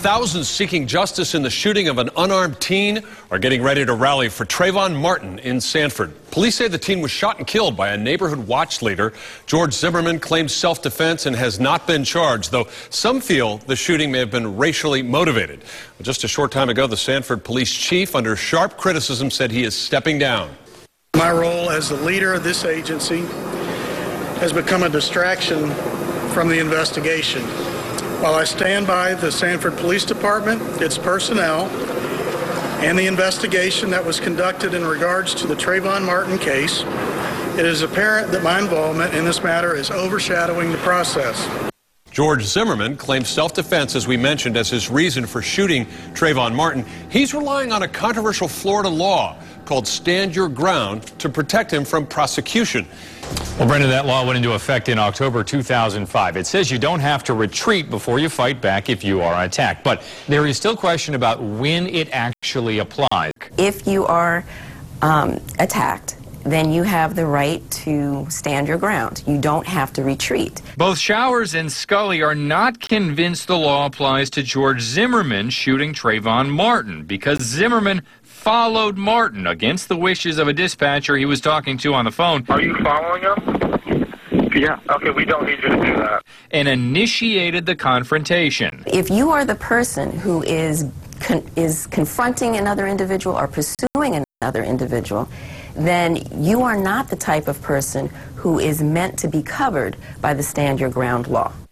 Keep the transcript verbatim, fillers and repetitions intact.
Thousands seeking justice in the shooting of an unarmed teen are getting ready to rally for Trayvon Martin in Sanford. Police say the teen was shot and killed by a neighborhood watch leader. George Zimmerman claims self-defense and has not been charged, though some feel the shooting may have been racially motivated. Just a short time ago, the Sanford police chief, under sharp criticism, said he is stepping down. My role as the leader of this agency has become a distraction from the investigation. While I stand by the Sanford Police Department, its personnel, and the investigation that was conducted in regards to the Trayvon Martin case, it is apparent that my involvement in this matter is overshadowing the process. George Zimmerman claims self-defense, as we mentioned, as his reason for shooting Trayvon Martin. He's relying on a controversial Florida law called Stand Your Ground to protect him from prosecution. Well, Brenda, that law went into effect in October two thousand five. It says you don't have to retreat before you fight back if you are attacked. But there is still question about when it actually applies. If you are um, attacked, then you have the right to stand your ground. You don't have to retreat. Both Showers and Scully are not convinced the law applies to George Zimmerman shooting Trayvon Martin, because Zimmerman followed Martin against the wishes of a dispatcher he was talking to on the phone. Are you following him? Yeah. Okay, we don't need you to do that. And initiated the confrontation. If you are the person who is con is confronting another individual or pursuing another individual, then you are not the type of person who is meant to be covered by the Stand Your Ground law.